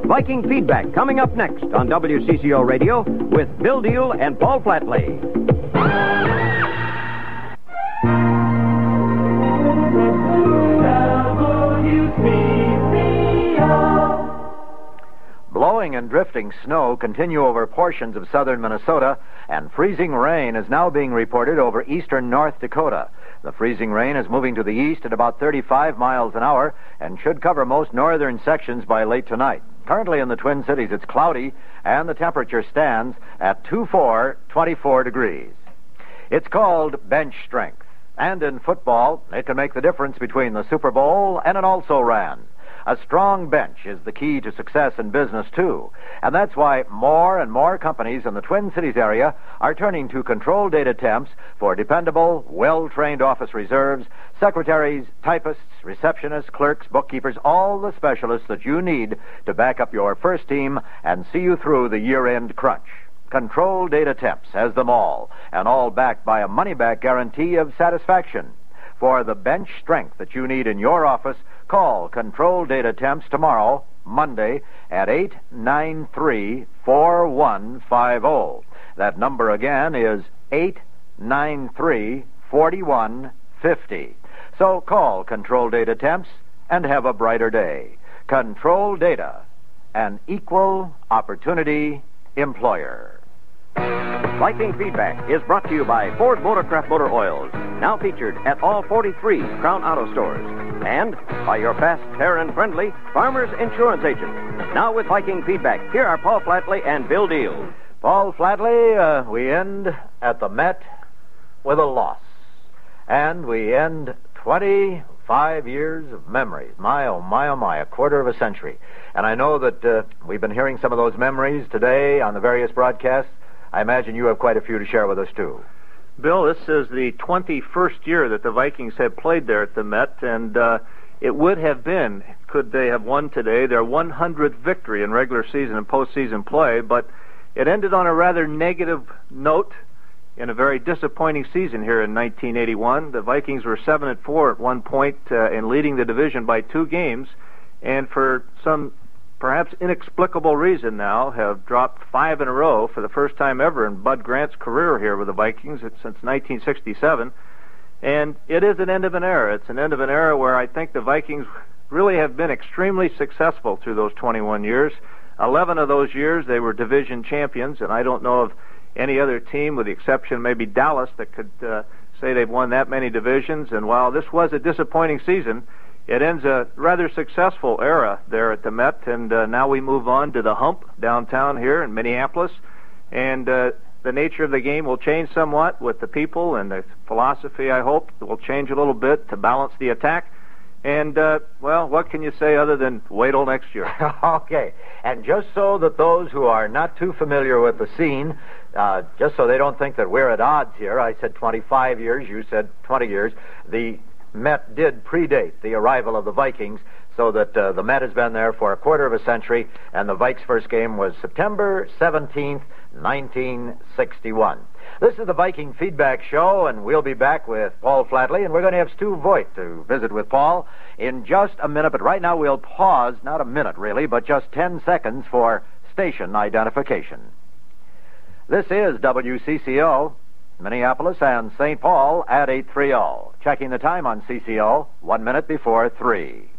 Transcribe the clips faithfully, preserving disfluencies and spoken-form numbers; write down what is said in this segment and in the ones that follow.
Viking Feedback coming up next on W C C O Radio with Bill Deal and Paul Flatley. Blowing and drifting snow continue over portions of southern Minnesota, and freezing rain is now being reported over eastern North Dakota. The freezing rain is moving to the east at about thirty-five miles an hour and should cover most northern sections by late tonight. Currently in the Twin Cities, it's cloudy, and the temperature stands at twenty-four, twenty-four degrees. It's called bench strength, and in football, it can make the difference between the Super Bowl and an also-ran. A strong bench is the key to success in business, too. And that's why more and more companies in the Twin Cities area are turning to control data temps for dependable, well-trained office reserves, secretaries, typists, receptionists, clerks, bookkeepers, all the specialists that you need to back up your first team and see you through the year-end crunch. Control data temps has them all, and all backed by a money-back guarantee of satisfaction. For the bench strength that you need in your office, call Control Data Temps tomorrow, Monday, at eight nine three, four one five zero. That number again is eight nine three, four one five zero. So call Control Data Temps and have a brighter day. Control Data, an equal opportunity employer. Viking Feedback is brought to you by Ford Motorcraft Motor Oils, now featured at all forty-three Crown Auto stores, and by your fast, fair, and friendly Farmers Insurance Agent. Now with Viking Feedback, here are Paul Flatley and Bill Deal. Paul Flatley, uh, we end at the Met with a loss, and we end twenty-five years of memories. My, oh, my, oh, my, a quarter of a century. And I know that uh, we've been hearing some of those memories today on the various broadcasts. I imagine you have quite a few to share with us, too. Bill, this is the twenty-first year that the Vikings have played there at the Met, and uh, it would have been, could they have won today, their one hundredth victory in regular season and postseason play, but it ended on a rather negative note in a very disappointing season here in nineteen eighty-one. The Vikings were seven and four at one point uh, and leading the division by two games, and for some perhaps inexplicable reason now have dropped five in a row for the first time ever in Bud Grant's career here with the Vikings since nineteen sixty-seven. And it is an end of an era. It's an end of an era where I think the Vikings really have been extremely successful through those twenty-one years. eleven of those years they were division champions, and I don't know of any other team, with the exception maybe Dallas, that could uh, say they've won that many divisions. And while this was a disappointing season, it ends a rather successful era there at the Met, and uh, now we move on to the Hump downtown here in Minneapolis, and uh, the nature of the game will change somewhat with the people, and the philosophy, I hope, will change a little bit to balance the attack. And, uh, well, what can you say other than wait till next year? Okay. And just so that those who are not too familiar with the scene, uh, just so they don't think that we're at odds here, I said twenty-five years, you said twenty years. The Met did predate the arrival of the Vikings, so that uh, the Met has been there for a quarter of a century, and the Vikes' first game was September seventeenth, nineteen sixty-one. This is the Viking Feedback Show, and we'll be back with Paul Flatley, and we're going to have Stu Voigt to visit with Paul in just a minute. But right now we'll pause, not a minute really, but just ten seconds for station identification. This is W C C O, Minneapolis and Saint Paul at eight thirty. Checking the time on C C O, one minute before three.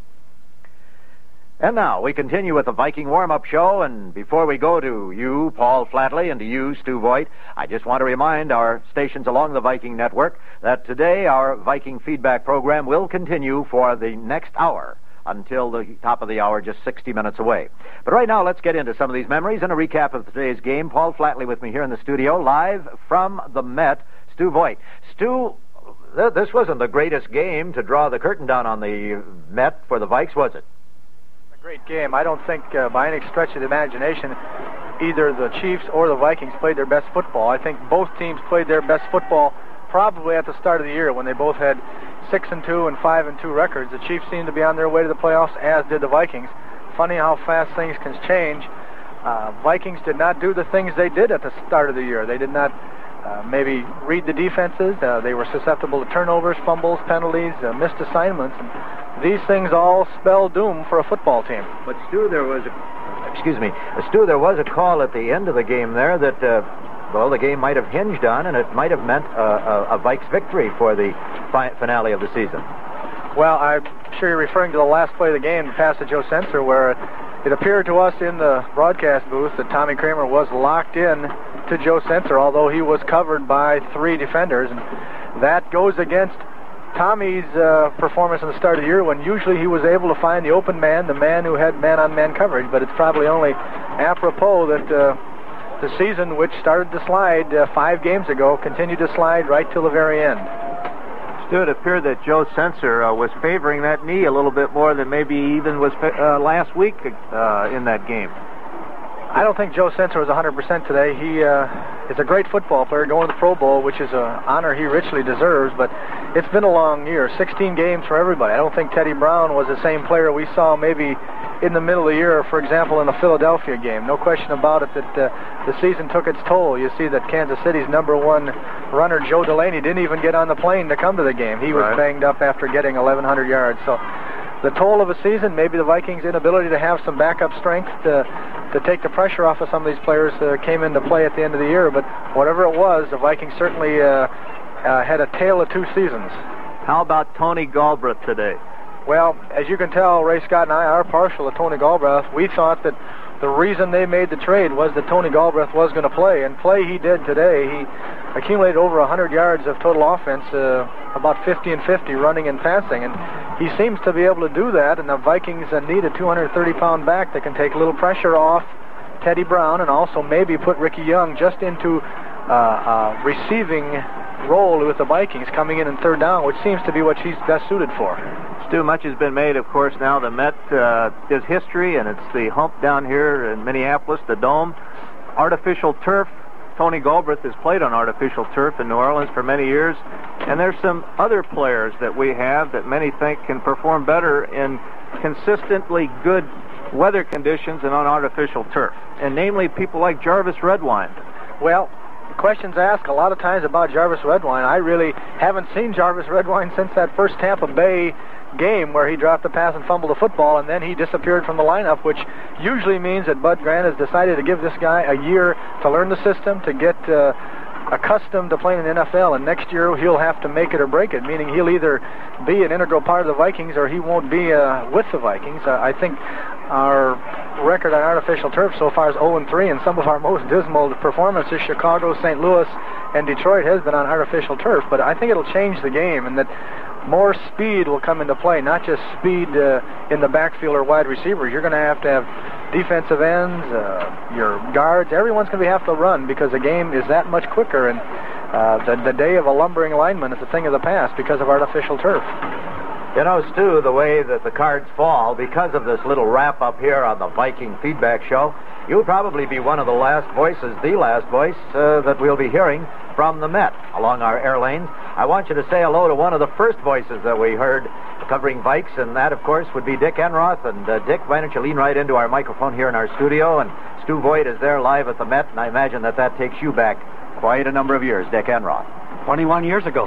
And now we continue with the Viking warm-up show, and before we go to you, Paul Flatley, and to you, Stu Voigt, I just want to remind our stations along the Viking network that today our Viking feedback program will continue for the next hour until the top of the hour, just sixty minutes away. But right now, let's get into some of these memories and a recap of today's game. Paul Flatley with me here in the studio, live from the Met, Stu Voigt. Stu, th- this wasn't the greatest game to draw the curtain down on the Met for the Vikes, was it? Great game. I don't think uh, by any stretch of the imagination either the Chiefs or the Vikings played their best football. I think both teams played their best football probably at the start of the year when they both had six and two and five and two records. The Chiefs seemed to be on their way to the playoffs, as did the Vikings. Funny how fast things can change. Uh, Vikings did not do the things they did at the start of the year. They did not uh, maybe read the defenses. Uh, they were susceptible to turnovers, fumbles, penalties, uh, missed assignments, and these things all spell doom for a football team. But Stu, there was a, excuse me, uh, Stu, there was a call at the end of the game there that, uh, well, the game might have hinged on, and it might have meant uh, a, a Vikes victory for the fi- finale of the season. Well, I'm sure you're referring to the last play of the game, the pass to Joe Sensor, where it appeared to us in the broadcast booth that Tommy Kramer was locked in to Joe Sensor, although he was covered by three defenders, and that goes against Tommy's uh, performance in the start of the year, when usually he was able to find the open man, the man who had man-on-man coverage. But it's probably only apropos that uh, the season, which started to slide uh, five games ago, continued to slide right till the very end. Stu, it appeared that Joe Sensor uh, was favoring that knee a little bit more than maybe even was uh, last week uh, in that game. I don't think Joe Sensor was one hundred percent today. He uh, is a great football player, going to the Pro Bowl, which is an honor he richly deserves, but it's been a long year, sixteen games for everybody. I don't think Teddy Brown was the same player we saw maybe in the middle of the year, for example, in the Philadelphia game. No question about it that uh, the season took its toll. You see that Kansas City's number one runner, Joe Delaney, didn't even get on the plane to come to the game. He was right. banged up after getting eleven hundred yards. So the toll of a season, maybe the Vikings' inability to have some backup strength to, to take the pressure off of some of these players uh, came into play at the end of the year. But whatever it was, the Vikings certainly uh, uh, had a tale of two seasons. How about Tony Galbraith today? Well, as you can tell, Ray Scott and I are partial to Tony Galbraith. We thought that the reason they made the trade was that Tony Galbraith was going to play, and play he did today. He accumulated over one hundred yards of total offense, uh, about fifty and fifty running and passing, and he seems to be able to do that, and the Vikings uh, need a two hundred thirty pound back that can take a little pressure off Teddy Brown and also maybe put Ricky Young just into uh, uh, receiving role with the Vikings, coming in in third down, which seems to be what he's best suited for. Stu, much has been made, of course, now the Met uh, is history, and it's the hump down here in Minneapolis, the Dome. Artificial turf. Tony Galbraith has played on artificial turf in New Orleans for many years, and there's some other players that we have that many think can perform better in consistently good weather conditions and on artificial turf, and namely people like Jarvis Redwine. Well, questions asked a lot of times about Jarvis Redwine. I really haven't seen Jarvis Redwine since that first Tampa Bay game where he dropped the pass and fumbled the football, and then he disappeared from the lineup, which usually means that Bud Grant has decided to give this guy a year to learn the system, to get uh, accustomed to playing in the N F L, and next year he'll have to make it or break it, meaning he'll either be an integral part of the Vikings or he won't be uh, with the Vikings. Uh, I think our record on artificial turf so far is oh and three, and some of our most dismal performances, Chicago, Saint Louis, and Detroit, has been on artificial turf. But I think it'll change the game, and that more speed will come into play, not just speed uh, in the backfield or wide receivers. You're going to have to have defensive ends, uh, your guards. Everyone's going to have to run because the game is that much quicker, and uh, the, the day of a lumbering lineman is a thing of the past because of artificial turf. You know, Stu, the way that the cards fall, because of this little wrap-up here on the Viking Feedback Show, you'll probably be one of the last voices, the last voice, uh, that we'll be hearing from the Met along our air lanes. I want you to say hello to one of the first voices that we heard covering Vikes, and that, of course, would be Dick Enroth. And, uh, Dick, why don't you lean right into our microphone here in our studio, and Stu Voigt is there live at the Met, and I imagine that that takes you back quite a number of years, Dick Enroth. twenty-one years ago.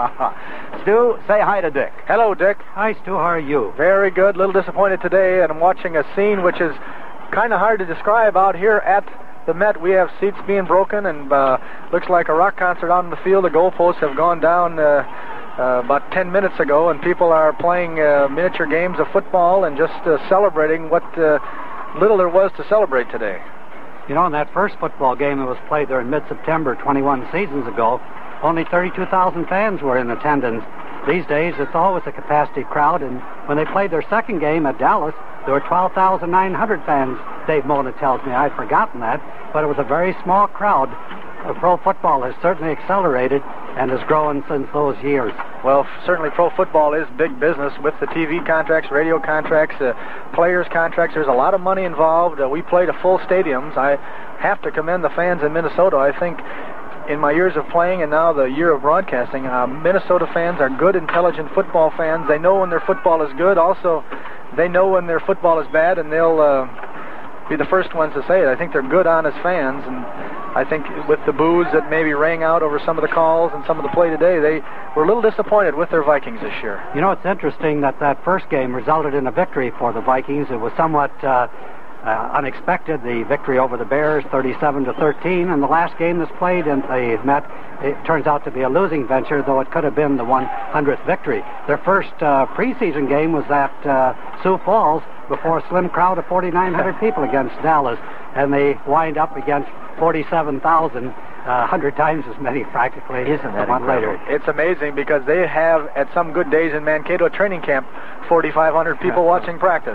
Stu, say hi to Dick. Hello, Dick. Hi, Stu. How are you? Very good. A little disappointed today, and I'm watching a scene which is kind of hard to describe out here at the Met. We have seats being broken, and uh, looks like a rock concert out in the field. The goalposts have gone down uh, uh, about ten minutes ago, and people are playing uh, miniature games of football and just uh, celebrating what uh, little there was to celebrate today. You know, in that first football game that was played there in mid-September twenty-one seasons ago, only thirty-two thousand fans were in attendance. These days, it's always a capacity crowd, and when they played their second game at Dallas, there were twelve thousand nine hundred fans, Dave Mona tells me. I'd forgotten that, but it was a very small crowd. Uh, pro football has certainly accelerated and has grown since those years. Well, certainly pro football is big business with the T V contracts, radio contracts, uh, players' contracts. There's a lot of money involved. Uh, we played a full stadiums. I have to commend the fans in Minnesota. I think in my years of playing and now the year of broadcasting, uh, Minnesota fans are good, intelligent football fans. They know when their football is good. Also, they know when their football is bad, and they'll uh, be the first ones to say it. I think they're good, honest fans, and I think with the boos that maybe rang out over some of the calls and some of the play today, they were a little disappointed with their Vikings this year. You know, it's interesting that that first game resulted in a victory for the Vikings. It was somewhat uh, uh, unexpected, the victory over the Bears, thirty-seven to thirteen, and the last game that's played in the Met, it turns out to be a losing venture, though it could have been the one hundredth victory. Their first uh, preseason game was at uh, Sioux Falls before a slim crowd of forty-nine hundred people against Dallas, and they wind up against forty-seven thousand, uh, one hundred times as many practically. Isn't that a month later. It's amazing because they have, at some good days in Mankato training camp, forty-five hundred people watching practice.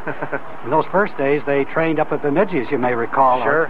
In those first days, they trained up at Bemidji, as you may recall. Sure.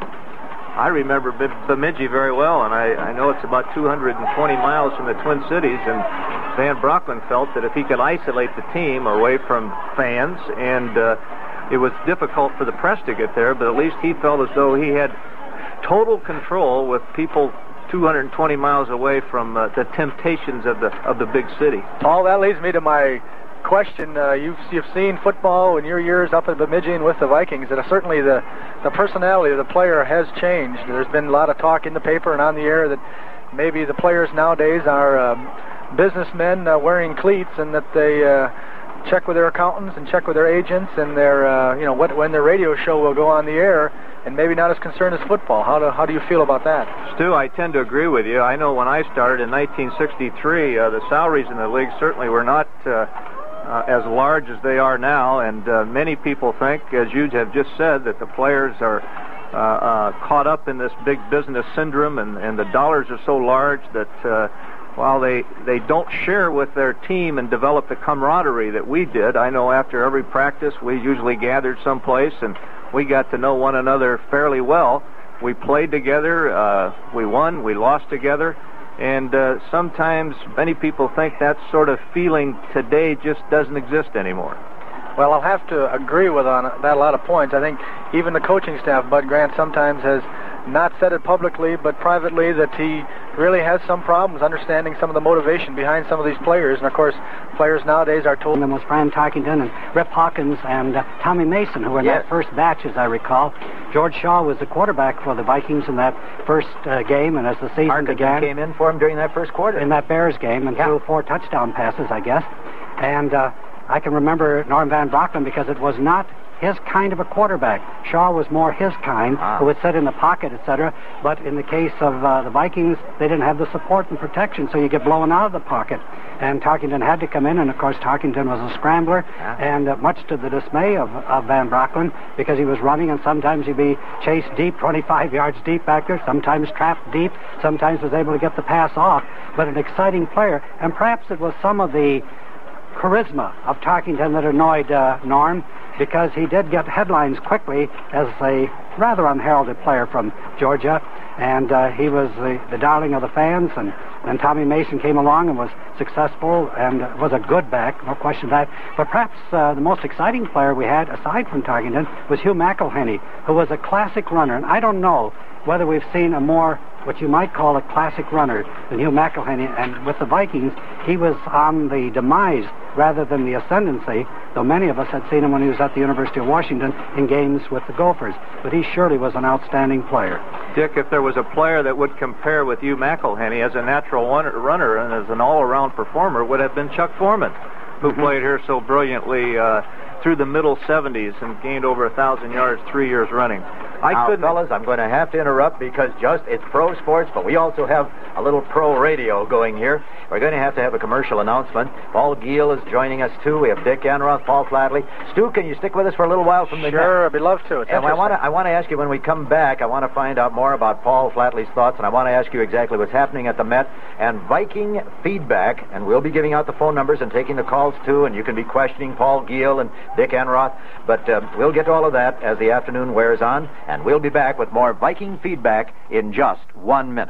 I remember B- Bemidji very well, and I, I know it's about two hundred twenty miles from the Twin Cities, and Van Brocklin felt that if he could isolate the team away from fans, and uh, it was difficult for the press to get there, but at least he felt as though he had total control with people two hundred twenty miles away from uh, the temptations of the of the big city. Paul, that leads me to my question. Uh, you've you've seen football in your years up at Bemidji and with the Vikings, and certainly the the personality of the player has changed. There's been a lot of talk in the paper and on the air that maybe the players nowadays are um, businessmen uh, wearing cleats, and that they uh, check with their accountants and check with their agents, and their uh, you know what when their radio show will go on the air, and maybe not as concerned as football. How do how do you feel about that? Stu, I tend to agree with you. I know when I started in nineteen sixty-three, uh, the salaries in the league certainly were not uh, uh, as large as they are now, and uh, many people think, as you have just said, that the players are uh, uh, caught up in this big business syndrome, and, and the dollars are so large that uh, while they, they don't share with their team and develop the camaraderie that we did. I know after every practice we usually gathered someplace and we got to know one another fairly well. We played together, uh, we won, we lost together, and uh, sometimes many people think that sort of feeling today just doesn't exist anymore. Well, I'll have to agree with on that a lot of points. I think even the coaching staff, Bud Grant, sometimes has not said it publicly, but privately, that he really has some problems understanding some of the motivation behind some of these players. And of course, players nowadays are told. Them was Fran Tarkington and Rip Hawkins and uh, Tommy Mason, who were in Yes. that first batch, as I recall. George Shaw was the quarterback for the Vikings in that first uh, game, and as the season Tarkington began, came in for him during that first quarter. in that Bears game, and Yeah. threw four touchdown passes, I guess. And uh, I can remember Norm Van Brocklin because it was not his kind of a quarterback. Shaw was more his kind, Ah. who would sit in the pocket, et cetera. But in the case of uh, the Vikings, they didn't have the support and protection, so you get blown out of the pocket. And Tarkington had to come in, and of course Tarkington was a scrambler, Yeah. and uh, much to the dismay of, of Van Brocklin, because he was running, and sometimes he'd be chased deep, twenty-five yards deep back there, sometimes trapped deep, sometimes was able to get the pass off. But an exciting player, and perhaps it was some of the charisma of Tarkington that annoyed uh, Norm, because he did get headlines quickly as a rather unheralded player from Georgia, and uh, he was the, the darling of the fans, and then Tommy Mason came along and was successful and uh, was a good back, no question of that. But perhaps uh, the most exciting player we had, aside from Tarkington, was Hugh McElhenney, who was a classic runner, and I don't know whether we've seen a more, what you might call a classic runner than Hugh McElhenney. And with the Vikings, he was on the demise rather than the ascendancy, though many of us had seen him when he was at the University of Washington in games with the Gophers. But he surely was an outstanding player. Dick, if there was a player that would compare with you, McElhenney, as a natural runner and as an all-around performer, would have been Chuck Foreman, who mm-hmm. played here so brilliantly uh, through the middle seventies and gained over a thousand yards three years running. I now, couldn't... fellas, I'm going to have to interrupt because just it's pro sports, but we also have a little pro radio going here. We're going to have to have a commercial announcement. Paul Giel is joining us, too. We have Dick Enroth, Paul Flatley. Stu, can you stick with us for a little while from the Sure, I'd be love to. It's and I want to I want to ask you, when we come back, I want to find out more about Paul Flatley's thoughts, and I want to ask you exactly what's happening at the Met and Viking feedback, and we'll be giving out the phone numbers and taking the calls, too, and you can be questioning Paul Giel and Dick Enroth, but uh, we'll get to all of that as the afternoon wears on, and we'll be back with more Viking feedback in just one minute.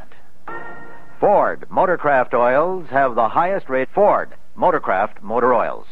Ford Motorcraft Oils have the highest rate. Ford Motorcraft Motor Oils.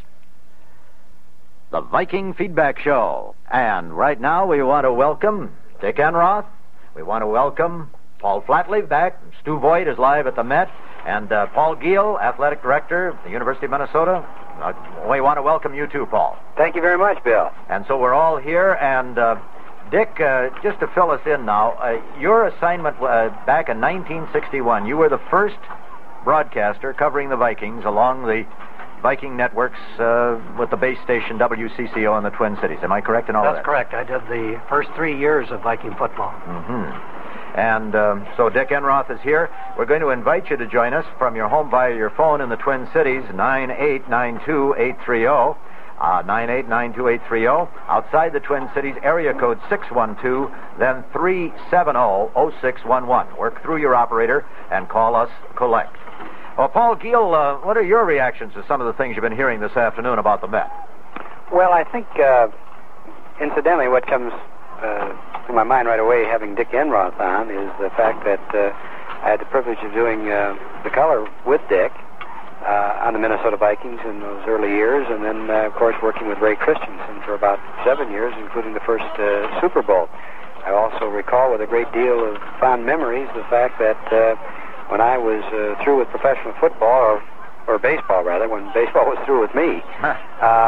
The Viking Feedback Show. And right now we want to welcome Dick Enroth. We want to welcome Paul Flatley back. Stu Voigt is live at the Met. And uh, Paul Giel, Athletic Director of the University of Minnesota. Uh, we want to welcome you too, Paul. Thank you very much, Bill. And so we're all here, and uh, Dick, uh, just to fill us in now, uh, your assignment uh, back in nineteen sixty-one, you were the first broadcaster covering the Vikings along the Viking networks uh, with the base station W C C O in the Twin Cities. Am I correct in all That's of that? correct. I did the first three years of Viking football. Mm-hmm. And um, so Dick Enroth is here. We're going to invite you to join us from your home via your phone in the Twin Cities, nine eight nine two eight three zero. Uh, nine eight nine two eight three zero. Outside the Twin Cities, area code six one two, then three seven zero zero six one one. Work through your operator and call us collect. Well, Paul Giel, uh, what are your reactions to some of the things you've been hearing this afternoon about the Met? Well, I think, uh, incidentally, what comes uh, to my mind right away, having Dick Enroth on, is the fact that uh, I had the privilege of doing uh, the color with Dick Uh, on the Minnesota Vikings in those early years, and then, uh, of course, working with Ray Christensen for about seven years, including the first uh, Super Bowl. I also recall with a great deal of fond memories the fact that uh, when I was uh, through with professional football, or, or baseball rather, when baseball was through with me, uh,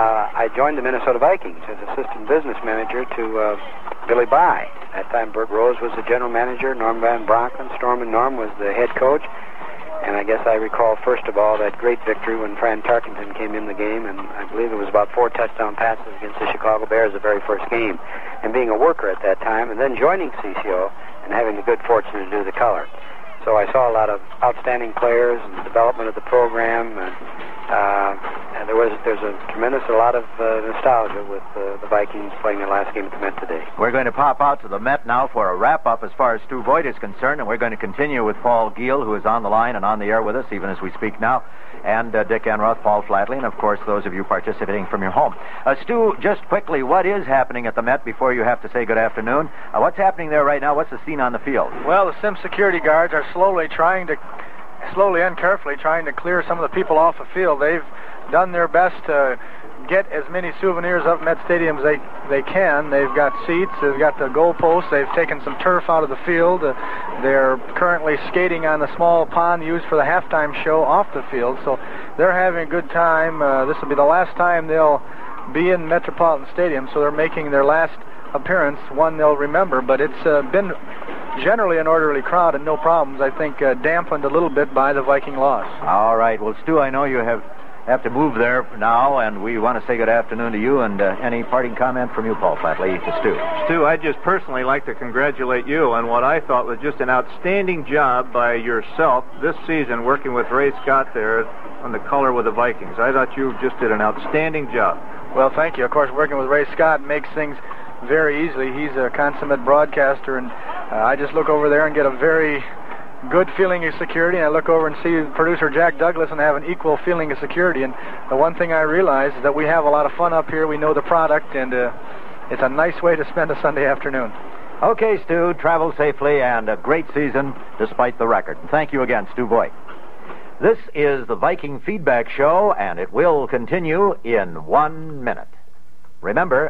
I joined the Minnesota Vikings as assistant business manager to uh, Billy Bye. At that time, Bert Rose was the general manager, Norm Van Bronken, Storm and Norm was the head coach. And I guess I recall, first of all, that great victory when Fran Tarkenton came in the game, and I believe it was about four touchdown passes against the Chicago Bears the very first game, and being a worker at that time, and then joining C C O and having the good fortune to do the color. So I saw a lot of outstanding players and the development of the program, and, uh, and there was there's a tremendous a lot of uh, nostalgia with uh, the Vikings playing their last game at the Met today. We're going to pop out to the Met now for a wrap-up as far as Stu Voigt is concerned, and we're going to continue with Paul Giel, who is on the line and on the air with us, even as we speak now, and uh, Dick Enroth, Paul Flatley, and, of course, those of you participating from your home. Uh, Stu, just quickly, what is happening at the Met before you have to say good afternoon? Uh, what's happening there right now? What's the scene on the field? Well, the Sim security guards are slowly trying to, slowly and carefully trying to clear some of the people off the field. They've done their best to get as many souvenirs of Met Stadium as they, they can. They've got seats, they've got the goalposts, they've taken some turf out of the field. Uh, they're currently skating on the small pond used for the halftime show off the field, so they're having a good time. Uh, this will be the last time they'll be in Metropolitan Stadium, so they're making their last appearance, one they'll remember, but it's uh, been generally an orderly crowd and no problems, I think, uh, dampened a little bit by the Viking loss. All right. Well, Stu, I know you have have to move there now, and we want to say good afternoon to you, and uh, any parting comment from you, Paul Flatley, to Stu. Stu, I'd just personally like to congratulate you on what I thought was just an outstanding job by yourself this season working with Ray Scott there on the color with the Vikings. I thought you just did an outstanding job. Well, thank you. Of course, working with Ray Scott makes things very easily. He's a consummate broadcaster, and uh, I just look over there and get a very good feeling of security, and I look over and see producer Jack Douglas and have an equal feeling of security. And the one thing I realize is that we have a lot of fun up here. We know the product, and uh, it's a nice way to spend a Sunday afternoon. Okay, Stu, travel safely, and a great season despite the record. Thank you again, Stu Voigt. This is the Viking Feedback Show, and it will continue in one minute. Remember,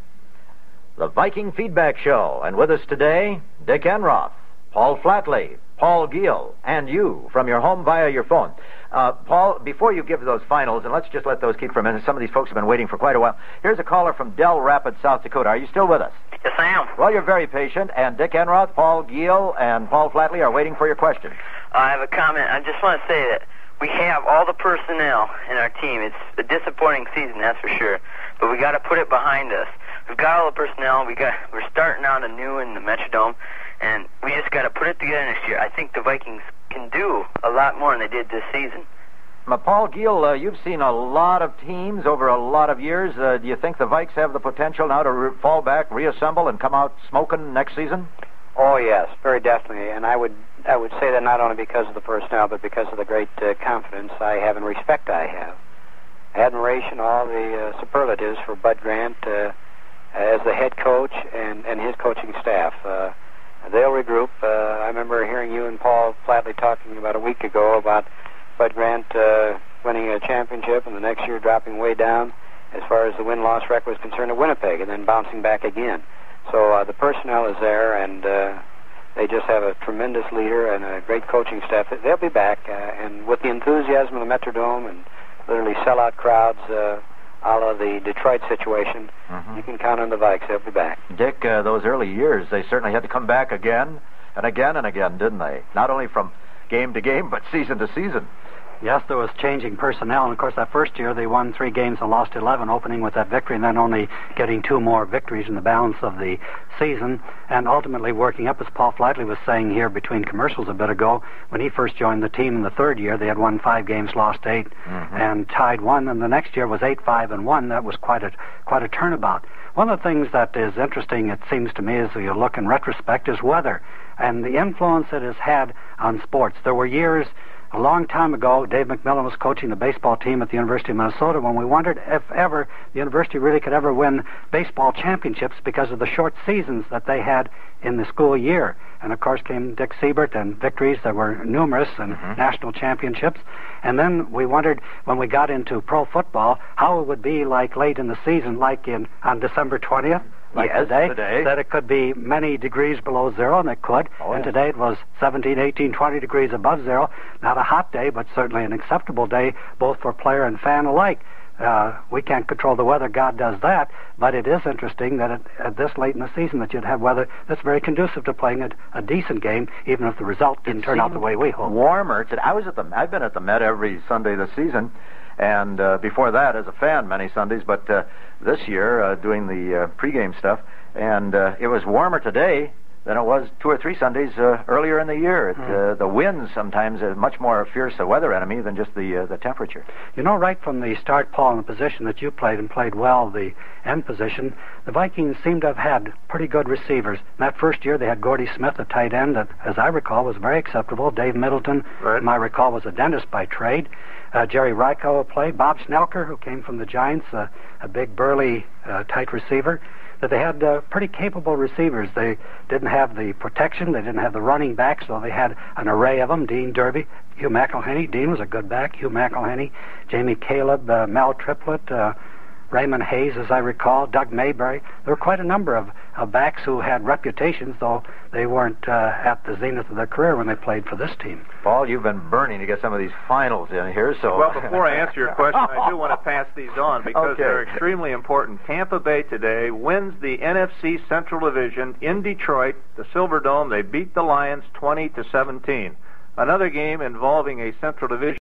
the Viking Feedback Show, and with us today, Dick Enroth, Paul Flatley, Paul Giel, and you from your home via your phone. Uh, Paul, before you give those finals, and let's just let those keep for a minute. Some of these folks have been waiting for quite a while. Here's a caller from Del Rapids, South Dakota. Are you still with us? Yes, I am. Well, you're very patient, and Dick Enroth, Paul Giel, and Paul Flatley are waiting for your question. I have a comment. I just want to say that we have all the personnel in our team. It's a disappointing season, that's for sure, but we got to put it behind us. We've got all the personnel. We got. We're starting out anew in the Metrodome, and we just got to put it together next year. I think the Vikings can do a lot more than they did this season. Uh, Paul Giel, uh, you've seen a lot of teams over a lot of years. Uh, do you think the Vikes have the potential now to re- fall back, reassemble, and come out smoking next season? Oh, yes, very definitely. And I would I would say that not only because of the personnel, but because of the great uh, confidence I have and respect I have. Admiration, all the uh, superlatives for Bud Grant uh, as the head coach and, and his coaching staff. Uh, they'll regroup. Uh, I remember hearing you and Paul Flatley talking about a week ago about Bud Grant uh, winning a championship and the next year dropping way down as far as the win-loss record was concerned at Winnipeg and then bouncing back again. So uh, the personnel is there, and uh, they just have a tremendous leader and a great coaching staff. They'll be back, uh, and with the enthusiasm of the Metrodome and literally sellout crowds, uh, a la the Detroit situation, Mm-hmm. you can count on the Vikes. They'll be back. Dick, uh, those early years, they certainly had to come back again and again and again, didn't they? Not only from game to game, but season to season. Yes, there was changing personnel, and of course that first year they won three games and lost eleven, opening with that victory and then only getting two more victories in the balance of the season, and ultimately working up, as Paul Flatley was saying here between commercials a bit ago, when he first joined the team in the third year, they had won five games, lost eight, mm-hmm. and tied one, and the next year was eight, five, and one. That was quite a quite a turnabout. One of the things that is interesting, it seems to me, as you look in retrospect, is weather and the influence it has had on sports. There were years a long time ago, Dave McMillan was coaching the baseball team at the University of Minnesota when we wondered if ever the university really could ever win baseball championships because of the short seasons that they had in the school year. And of course came Dick Siebert and victories that were numerous and Mm-hmm. national championships. And then we wondered when we got into pro football how it would be like late in the season, like in on December twentieth. Like Yes, today, today. that it could be many degrees below zero, and it could. Oh, and yeah. today it was seventeen, eighteen, twenty degrees above zero. Not a hot day, but certainly an acceptable day, both for player and fan alike. Uh, we can't control the weather. God does that. But it is interesting that it, at this late in the season that you'd have weather that's very conducive to playing a, a decent game, even if the result didn't It turn out the seemed way we hoped. Warmer. Today. I was at the. I've been at the Met every Sunday this season, and uh, before that, as a fan, many Sundays. But uh, this year, uh, doing the uh, pregame stuff, and uh, it was warmer today than it was two or three Sundays uh, earlier in the year. It, Mm. uh, the winds sometimes are much more fierce a weather enemy than just the uh, the temperature. You know, right from the start, Paul, in the position that you played and played well, the end position, the Vikings seemed to have had pretty good receivers. In that first year, they had Gordy Smith, a tight end, that, as I recall, was very acceptable. Dave Middleton, Right. whom I recall, was a dentist by trade. Uh, Jerry Ryko played. Bob Snelker, who came from the Giants, uh, a big, burly, uh, tight receiver. That they had uh, pretty capable receivers. They didn't have the protection. They didn't have the running back, so they had an array of them. Dean Derby, Hugh McElhenney. Dean was a good back. Hugh McElhenney, Jamie Caleb, uh, Mel Triplett, uh, Raymond Hayes, as I recall, Doug Mayberry. There were quite a number of, of backs who had reputations, though they weren't uh, at the zenith of their career when they played for this team. Paul, you've been burning to get some of these finals in here, so... Well, before I answer your question, I do want to pass these on because Okay. they're extremely important. Tampa Bay today wins the N F C Central Division in Detroit, the Silver Dome. They beat the Lions twenty to seventeen. Another game involving a Central Division